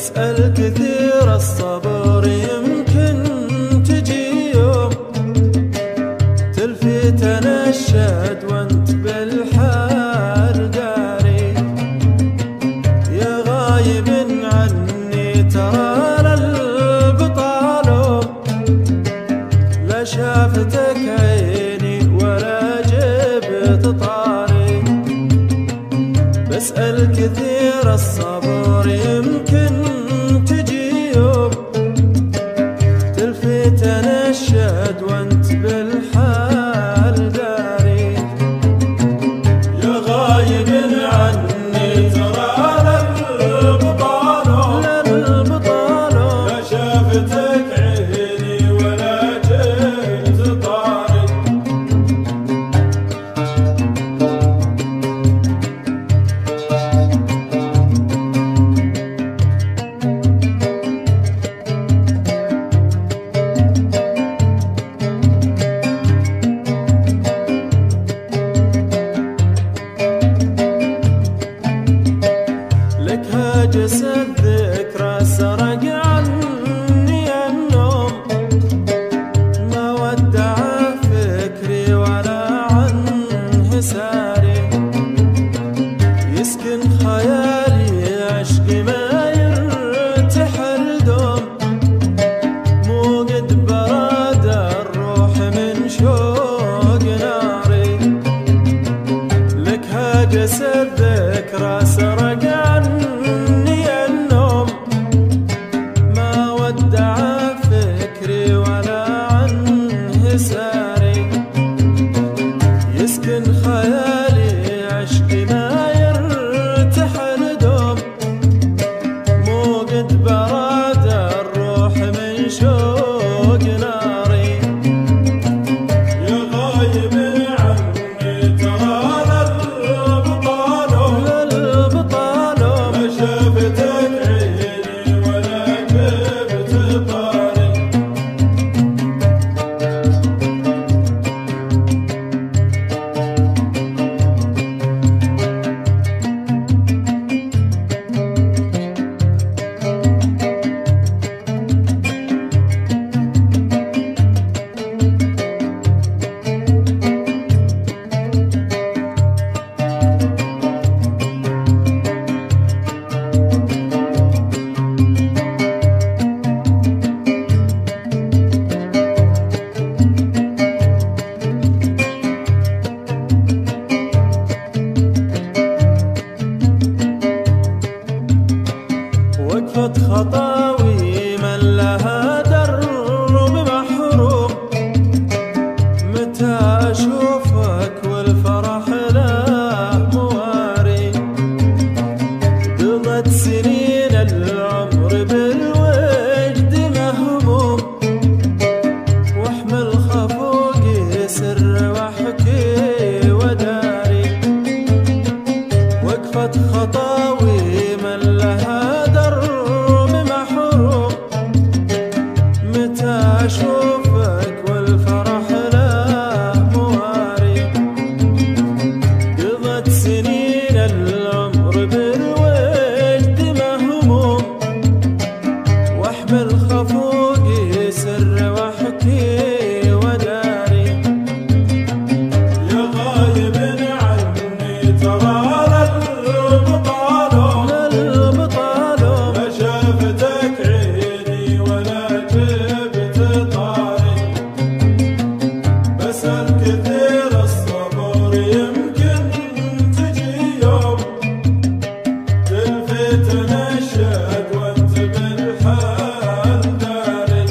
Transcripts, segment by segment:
بسأل كثير الصبر يمكن تجي يوم تلفتنا الشهد وانت بالحال داري، يا غايب عني ترى للبطالوم، لا شافتك عيني ولا جبت طاري. بسأل كثير الصبر يمكن تجي يوم تلفتنا الشهد وانت بالحال داري، يا غايب عني ترى للبطالوم، لا شافتك عيني ولا جيت طاري. هاجس الذكرى سرق عني النوم، ما ودع فكري ولا عنه ساري، يسكن خيالي عشقي ما يرتحل دوم، مو قد براد الروح من شوق ناري. لك هاجس الذكرى سرق عني النوم، ما ودع فكري ولا عنه ساري، يسكن خيالي عشقي ما يرتحل دوم، مو قد براد الروح من شوق ناري. يا غايب عني ترى للبطالوم، لا شافتك عيني ولا جبت طاري. وقفت خطاوي من لها درب محروم، متى أشوفك والفرح له مواري، قضت سنين العمر بالوجد مهموم، واحمل خفوقي سر واحكي وداري. وقفت خطاوي من لها درب محروم، متى أشوفك والفرح له مواري، قضت سنين العمر بالوجد مهموم، واحمل خفوقي سر واحكي وداري. يا غايب عني ترى للبطالوم، لا شافتك عيني ولا جبت طاري. بسأل كثير الصبر يمكن تجي يوم تلفتنا الشهد وانت بالحال داري.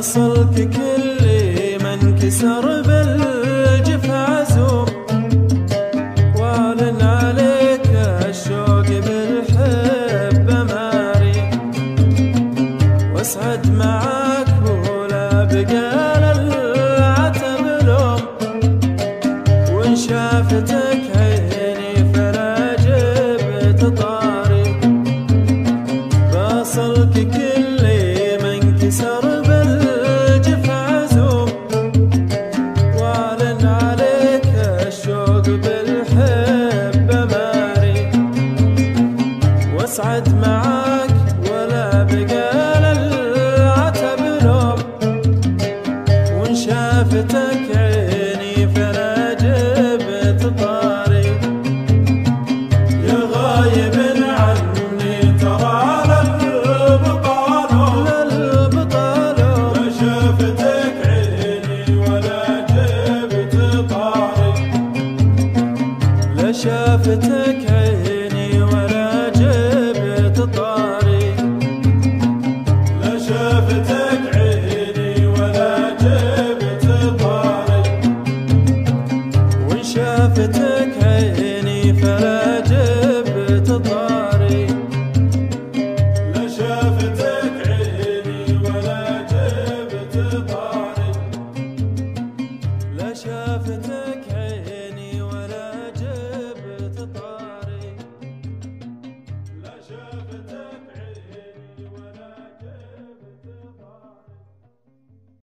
بصلك كل من كسر بالجفا عزوم، واعلن عليك الشوق بالحب ماري، واسعد معاك ولا بقال العتب لوم، وان شافتك عيني فلا جبت طاري. بصلك كل من كسر بالجفا عزوم، واعلن عليك الشوق بالحب ماري، واسعد معاك ولا بقال العتب لوم، وان شافتك عيني فلا جبت طاري. يا غايب عني ترى للبطالة لا شافتك عيني ولا جبت طاري، لا شافتك عيني ولا جبت طاري، لا شافتك عيني ولا جبت طاري، وان شافتك عيني فلا جبت طاري، لا شافتك عيني ولا جبت طاري، لا شافتك عيني